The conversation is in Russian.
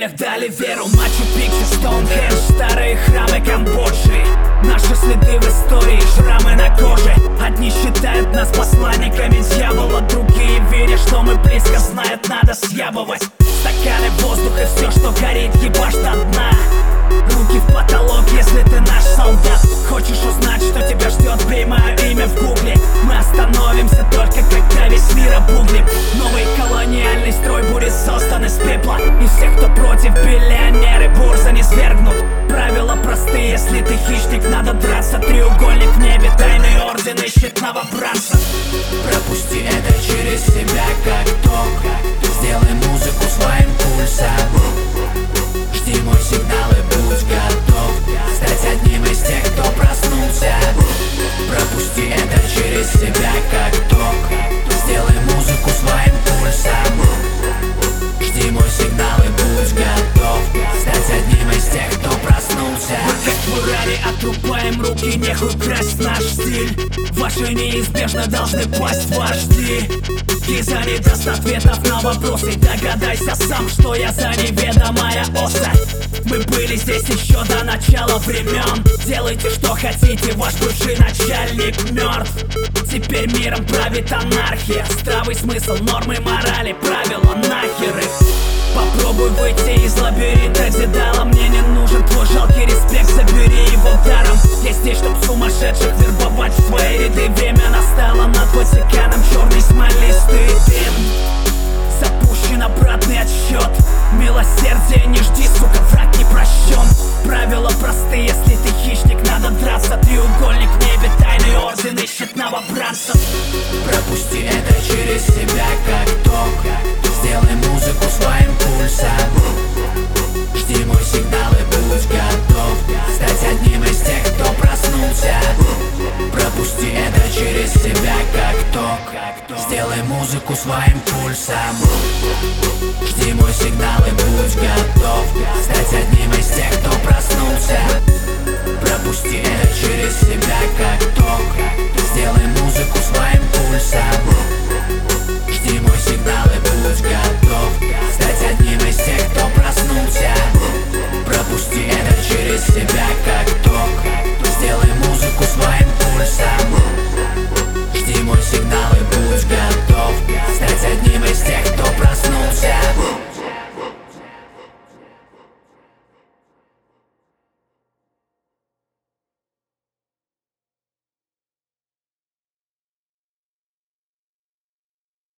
смех дали веру. Мачу-Пикчу, Стоунхендж, старые храмы Камбоджи. Наши следы в истории, шрамы на коже. Одни считают нас посланниками дьявола, другие верят, что мы близко, знают, надо съябывать. Стаканы, воздух и все, что горит, ебашь до дна. Руки в потолок, если ты наш солдат. Хочешь узнать, что тебя ждет, бей мое имя в гугле. Мы остановимся только когда весь мир обуглим. Новый колониальный строй будет создан из пепла, и всех, кто против, биллионеры бурза не свергнут. Правила простые, если ты хищник, надо драться. Треугольник в небе, тайный орден ищет новобранцев. Пропусти это через себя как ток. Сделай музыку своим пульсом. Жди мой сигнал и будь готов стать одним из тех, кто проснулся. Пропусти это через себя как ток. Сделай музыку своим пульсом. Жди мой сигнал и будь готов стать одним из тех, кто проснулся. Мы как в Урале отрубаем руки, нехуй красть наш стиль. Ваши неизбежно должны пасть вожди. Гиза не даст ответов на вопросы. Догадайся сам, что я за неведомая особь. Мы были здесь еще до начала времен. Делайте, что хотите, ваш бывший начальник мертв. Теперь миром правит анархия. Здравый смысл, нормы, морали, правила нахер их. Попробуй выйти из лабиринта Дедала. Мне не нужен твой жалкий респект, забери его даром. Я здесь, чтоб сумасшедших вербовать в свои ряды. Время настало, над Ватиканом черный смолистый дым. Запущен обратный отсчет. Милосердие не жди, сука, враг не прощен. Правила простые, если ты хищник, надо драться. Треугольник в небе, тайный орден ищет новобранцев. Пропусти это через себя как ток. Сделай музыку своим пульсом. Жди мой сигнал и будь готов стать одним из тех, кто проснулся. Пропусти это через себя как ток. Сделай музыку своим пульсом. Жди мой сигнал и будь готов стать одним из тех, кто проснулся. Пропусти это через себя как